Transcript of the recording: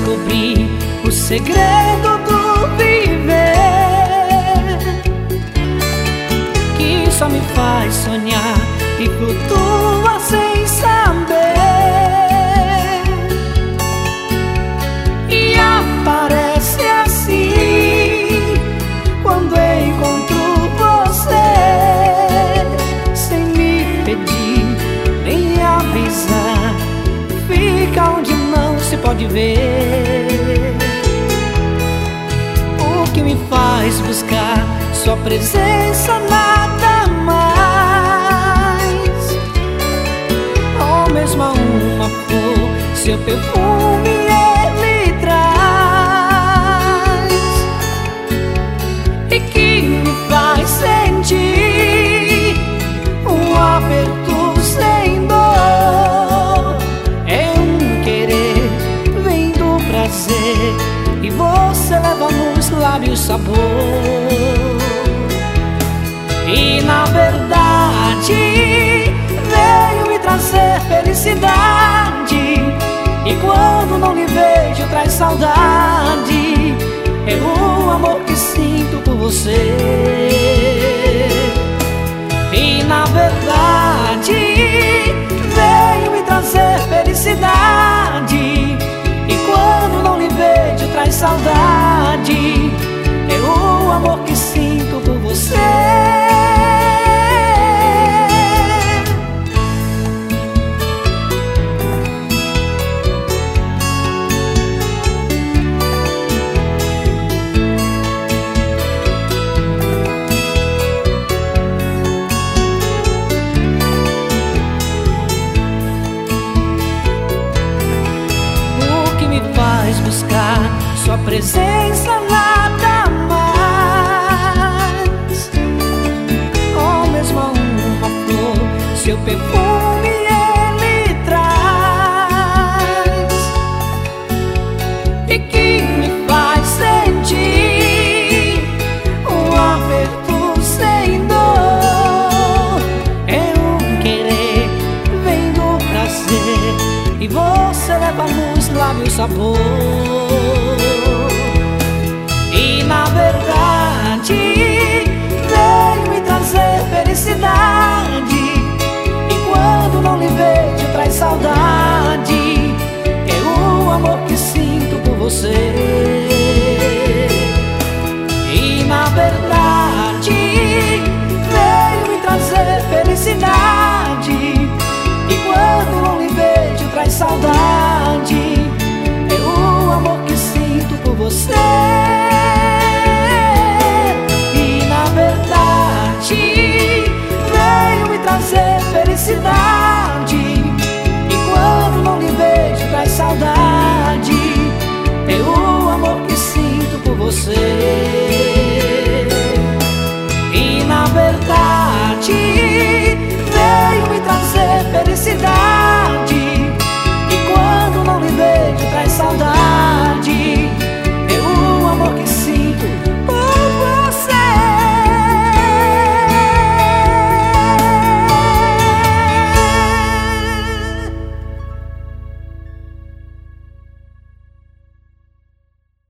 descobri o segredo do viver, que só me faz sonhar e flutua sem saber. E aparece assim quando encontro você, sem me pedir nem avisar, fica onde não se pode ver. O que me faz buscar sua presença, nada mais. Ou mesmo a uma flor, seu perfume ele traz, e que me faz sentir um aperto sem dor. É um querer, vem do prazer, e você leva nos lábios sabor. E na verdade veio me trazer felicidade, e quando não lhe vejo traz saudade. É o amor que sinto por você. E na verdade veio me trazer felicidade, e quando não lhe vejo traz saudade. É o amor que sinto por você. Faz buscar sua presença, nada mais. Ou mesmo uma flor, seu perfume ele traz, e que me faz sentir um aperto sem dor. É um querer, vem do prazer, e você leva nos lábios sabor. E na verdade veio me trazer felicidade, e quando não lhe vejo traz saudade. É o amor que sinto por você. E na verdade veio me trazer felicidade, e quando não lhe vejo traz saudade. É o amor que sinto por você. E na verdade veio me trazer felicidade, e quando não lhe vejo traz saudade. É o amor que sinto por você. E na verdade veio me trazer felicidade,